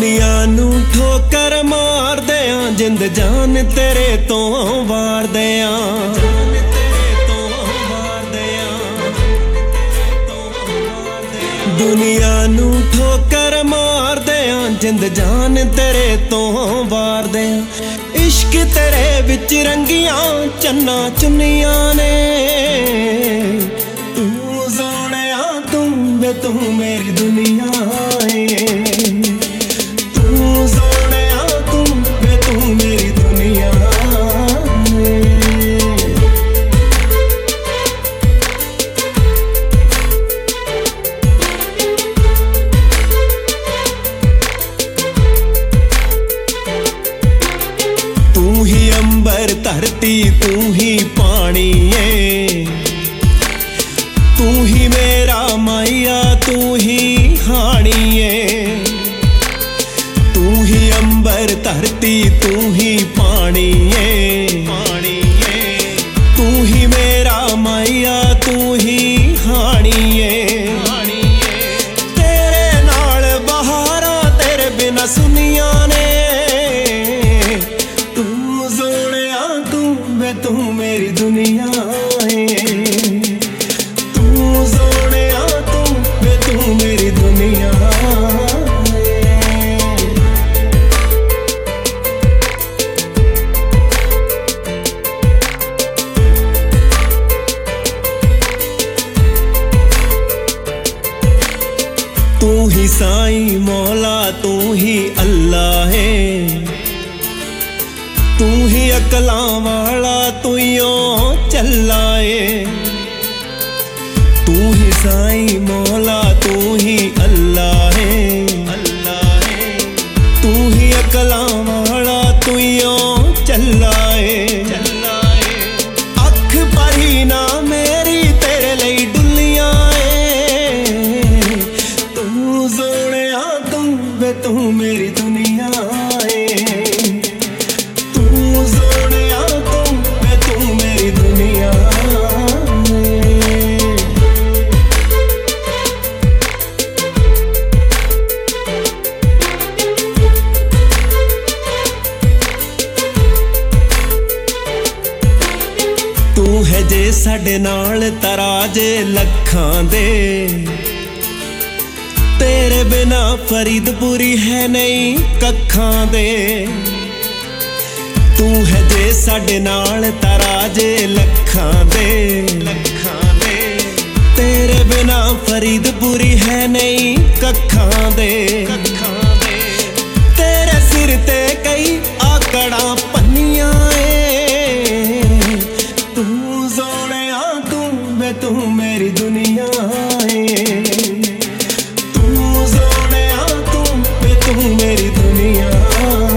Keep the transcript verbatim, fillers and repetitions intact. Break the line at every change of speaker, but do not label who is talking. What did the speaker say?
दुनिया नू ठोकर मार दिया, जिंद जान तेरे तो वार दिया। दुनिया नू ठोकर मार दिया, जिंद जान तेरे तो वार दिया। इश्क तेरे विच रंगिया चन्ना चुनिया ने, तू सोहणिया तू वे तू मेरी दुनिया है। तू सोहणिया तू वे तू मेरी दुनिया है। तू ही अंबर धरती तू ही पानी है, तू ही मेरा माया तू ही हानी है। तू ही अंबर धरती तू ही पानी है, पानी है। तू ही मेरा माया तू ही हानी है, हानी है। तेरे नाल बहारा तेरे बिना सुनिया ने, तू सोहणिया तू वे तू मेरी दुनिया है। तू सोहणिया तू वे तू मेरी दुनिया है। तू ही साईं मौला तू ही अल्लाह है, तू ही अकलां वाला तू यो चला है। तू ही साईं मौला तू ही अल्लाह है, अल्लाह है। तू ही अकलां वाला तू यो चला है, चला है। अख भरी ना मेरी तेरे लई डुल्लियां है, तू सोहणिया तू वे तू मेरी दुनिया है। तू सोहणिया तू वे तू मेरी दुनिया है। तू है जे साडे नाल तराजे लखां दे, तेरे बिना फरीदपुरी है नहीं कखां दे। तू है जे साडे नाल तराजे लखां दे, लखां दे। तेरे बिना फरीदपुरी है नहीं कखां दे, कखां दे। तेरे सिर ते कई आकड़ा पन्नियां ए, तू सोहणिया तू वे तू मेरी दुनिया है। तू सोहणिया तू वे तू मेरी दुनिया।